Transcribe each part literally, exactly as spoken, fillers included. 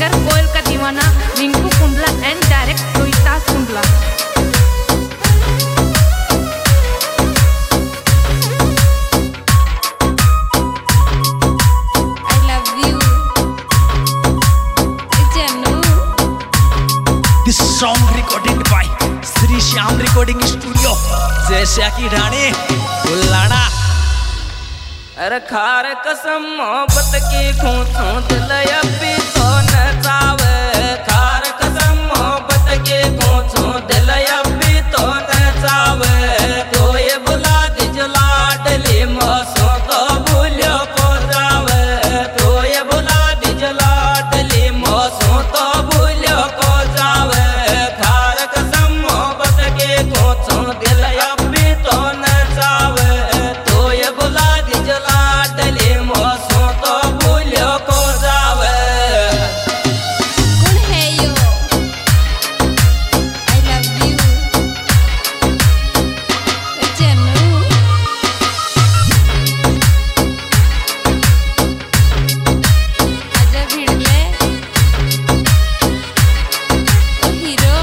Singer Koyal का दीवाना Rinku Kundla and direct Rohitas Kundla. This song recorded by Sri Shyam Recording Studio, जैसा की रानी बुलाना। अरे खार कसम मोहब्बत की खूंटों दिल अभी तो न चावे, खार कसम मोहब्बत की खूंटों दिल अभी तो न चावे। तो ये बुला दीजिए लाडली मौसों तो भूलो को जावे, तो ये बुला दीजिए लाडली मौसों तो भूलो को जावे। खार कसम मोहब्बत की खूंटों दिल अभी तो न चावे, तो ये बुला दीजिए लाडली मौसों तो भूलो को जावे। कौन है यो? I love you, जानू। आजा भिड़ले, ओ हीरो।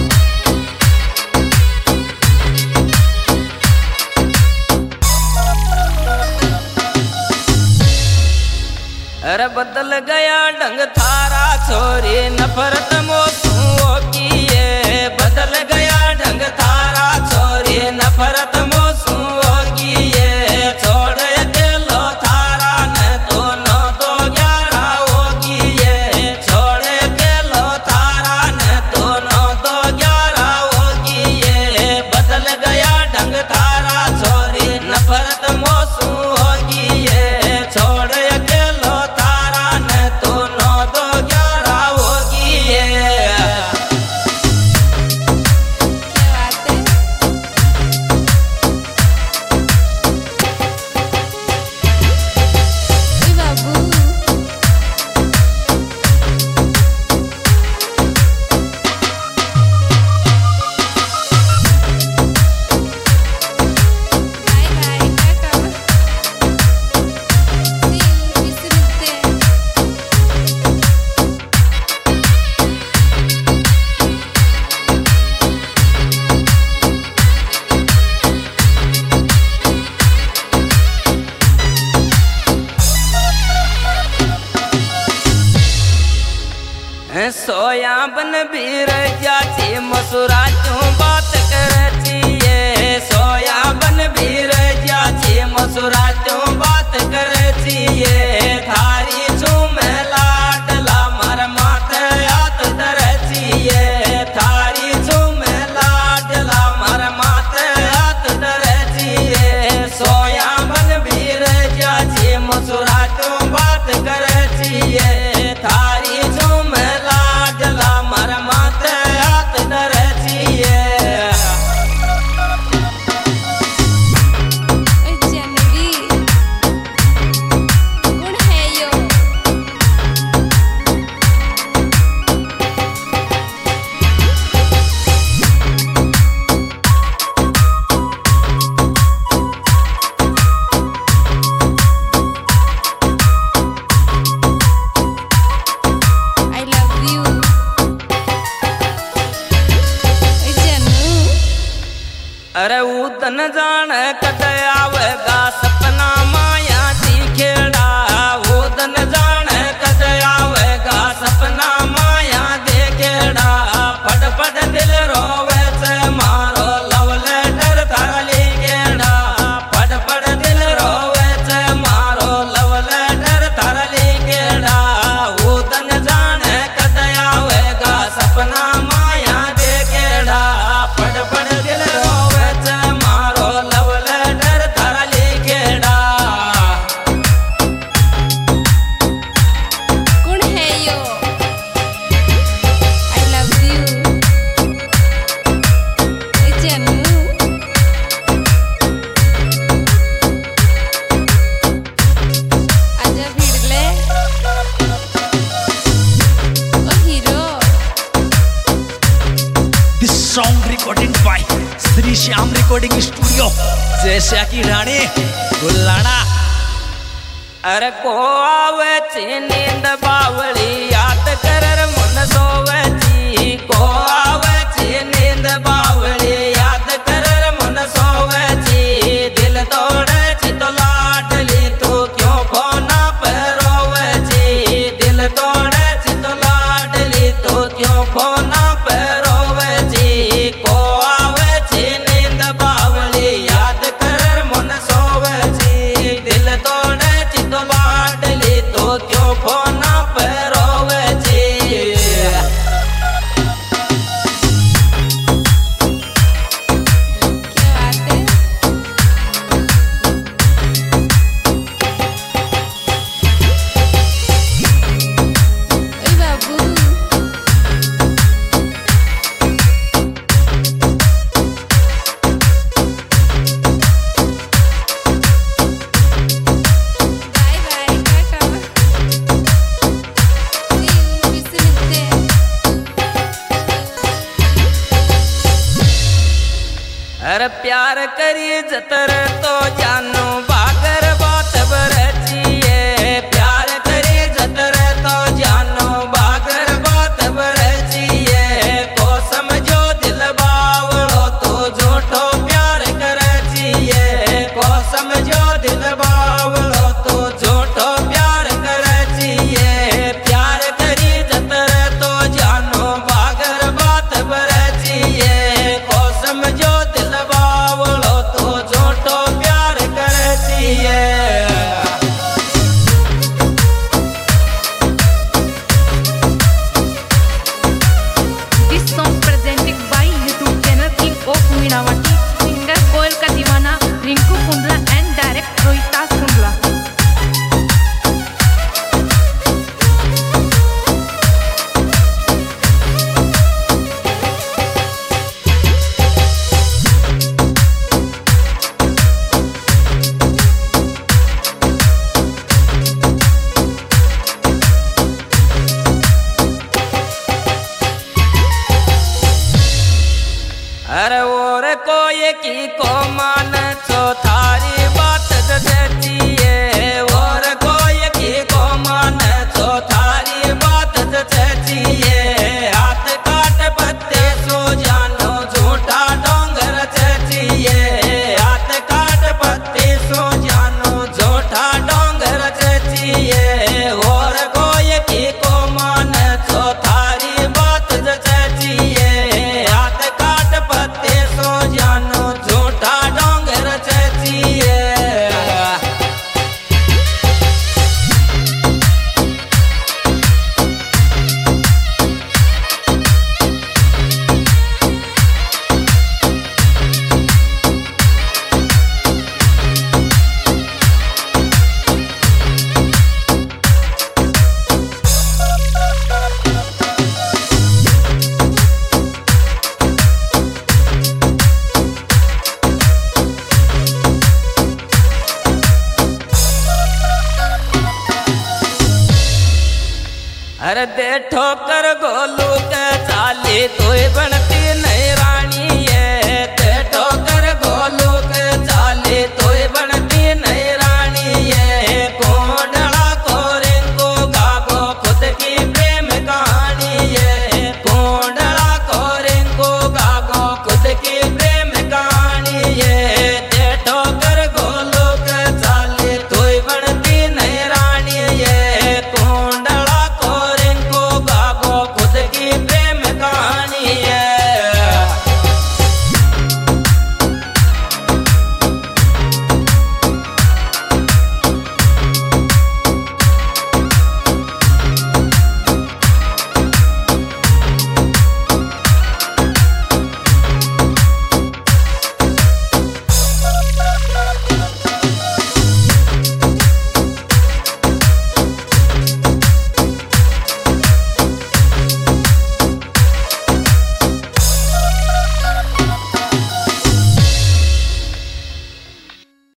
अरे बदल गया ढंग थारा छोरी नफरत मौसों की ये, बदल गया ढंग थारा छोरी नफरत मौसों की ये। छोड़ अकेलो थारा न तो नौ दो ग्यारह होगी ये, छोड़ अकेलो थारा न तो नौ दो ग्यारह होगी ये। बदल गया ढंग थारा छोरी नफरत मौसों होगी ये, छोड़ अकेलो तारा न तो नौ दो ग्यारह होगी ये। क्या बात है? ओए बाबू, बाय बाय टाटा। दिल विसरते। सोया बन बीर जाची मसुरा क्यों बात करती है, सोया बन बीर जाची मसुरा क्यों बात करती है। थारी झूम लाडला मर माथे हाथ धरती है, थारी झूम लाडला मर माथे हाथ धरती है। सोया बन बीर जाची मसुरा क्यों बात करती है, थारी झूम लाडला मर माथे हाथ धरती है। ओए जानवी, कौन है यो? I love you, ओए जानू। अरे उदन जान कद आवेगा सपना माया दिखेड़ा, उदन जान कद आवेगा सपना माया देखेड़ा। पड़ पड़ दिल रोवे से मारो लव लेटर थारा लिखेड़ा, पड़ पड़ दिल रोवे से मारो लव लेटर थारा लिखेड़ा। उदन जान कद आवेगा सपना माया देखेड़ा, पड़ पड़ दिल रोवे से मारो लव लेटर थारा लिखेड़ा। कौन है यो? I love you, ओए जानू। आजा भिड़ले, ओ hero. This song recorded by Sri Shyam Recording Studio, जैसा की रानी बुलाना। अरे को आवे नींद बावली याद कर अरे प्यार करी जतर तो जानो बागर बात बरचिए प्यार करी जतर तो जानो बागर बात बरचिए को समझो दिल बावड़ो तो झूठो प्यार करचिए को समझो दिल बावड़ो तो झूठो प्यार करचिए प्यार करी जतर तो जानो बागर बात बरचिए को समझो दिल बावड़ो तो झूठो प्यार करचिए। This song presented by YouTube channel King of Midawati, singer Koel Ka Deewana, Rinku Kundla and director Rohitas Kundla. अरे और कोई की को मान छो थारी बात जचिए और कोई की को मान छो थारी बात जचिए हाथ काट पत्ते सो जानो झूठा डोंगर चचिए हाथ काट पत्ते सो जानो झूठा डोंगर चचिए और कोई की को मान छो थारी बात जचिए हाथ काट पत्ते सो जानो झूठा डोंगर चचिए। अरे दे ठोकर गोलू के चाली तोय बनती नहीं रानी ये दे ठोकर गोलू के चाली तोय बनती नहीं रानी ये कोंडला कोरे को गागो खुद की प्रेम कहानी ये कोंडला कोरे को गागो खुद की प्रेम कहानी ये दे ठोकर गोलू के चाली तोय बनती नहीं रानी ये कोंडला खुद की प्रेम कहानी।